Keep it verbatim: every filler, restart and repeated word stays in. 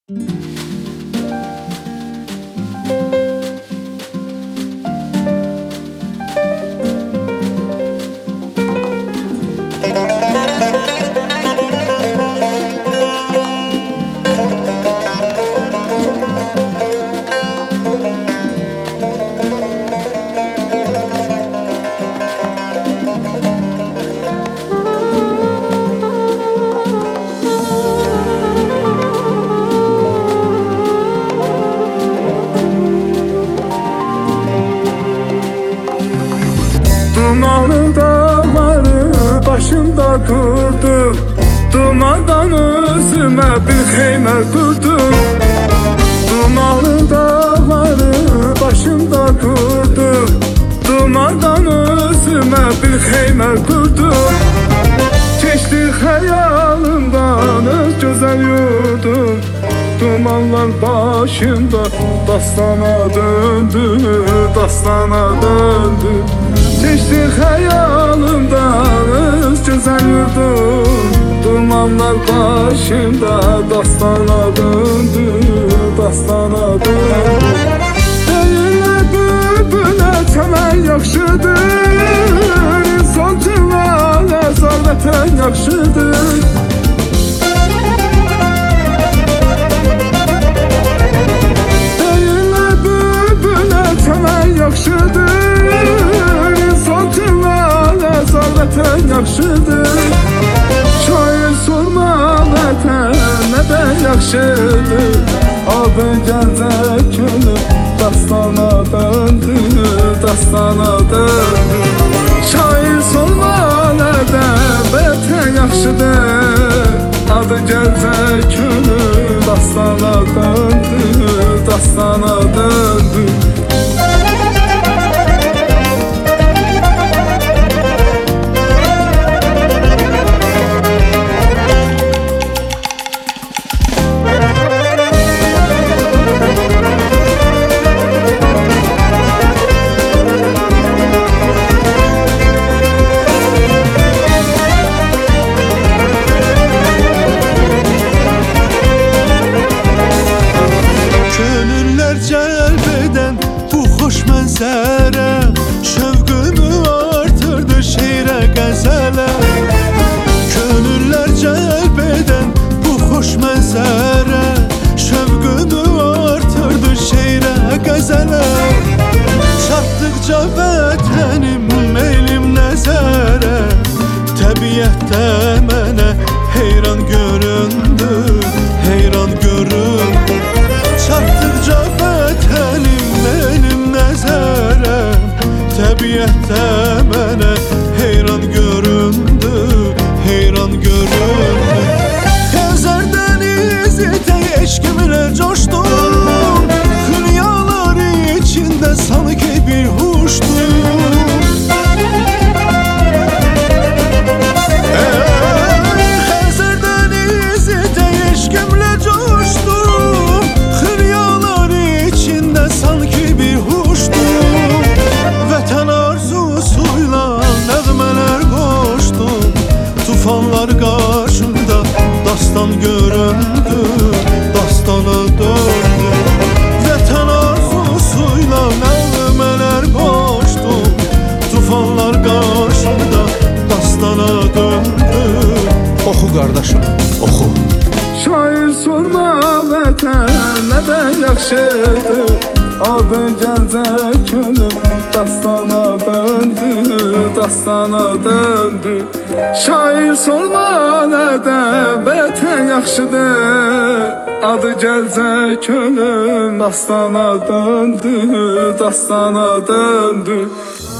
Dumanlı dağları başımda kurdum, dumandan özüme bir heyme kurdum. Dumanlı dağları başımda kurdum, dumandan özüme bir heyme kurdum. Geçti hayalımdan öz güzel yurdum, dumanlar başımda dastana döndü, dastana döndü. Geçti hayalımdan öz güzel yurdum, dumanlar başımda dastana döndü, dastana döndü. Deyirlər bülbülə çəmən yaxşıdır, insan cıvana zalvətən yaxşıdır. Deyirlər bülbülə çəmən yaxşıdır, insan cıvana zalvətən yaxşıdır. Şair sorma vətən nədən yaxşıdır, adı gəncə könül dastana döndü, dastana döndü. Şair sorma nədən vətən yaxşıdır, adı gəncə könül dastana döndü, dastana döndü. Mənzərə şövqümü artırdı şeirə qəzələ. Könüllər cəlb edən bu xoş mənzərə şövqümü artırdı şeirə qəzələ. Çatdıqca vətənim elim nəzərə, təbiətdə mənə heyran göründü, heyran göründü. Çatdıqca vətənim elim nəzərə, təbiətdə mənə heyran göründü, heyran göründü. Xəzər dənizi tək eşqimlə coşdum, xülyalar içində sanki bir huşdum. Xəzər dənizi tək eşqimlə coşdum, xülyalar içində sanki bir huşdum. Vətən arzusuyla nəğmələr qoşdum, tufanlar qarşımda dastan göründü, dastana döndü. Vətən arzusuyla nəğmələr qoşdum, tufanlar qarşımda dastana döndü. Oxu qardaşım, oxu. Şair sorma vətən nədən yaxşıdır, adı gəncə könül dastana döndü, dastana döndü. Şair sorma nədən vətən yaxşıdır, adı gəncə könül dastana döndü, dastana döndü.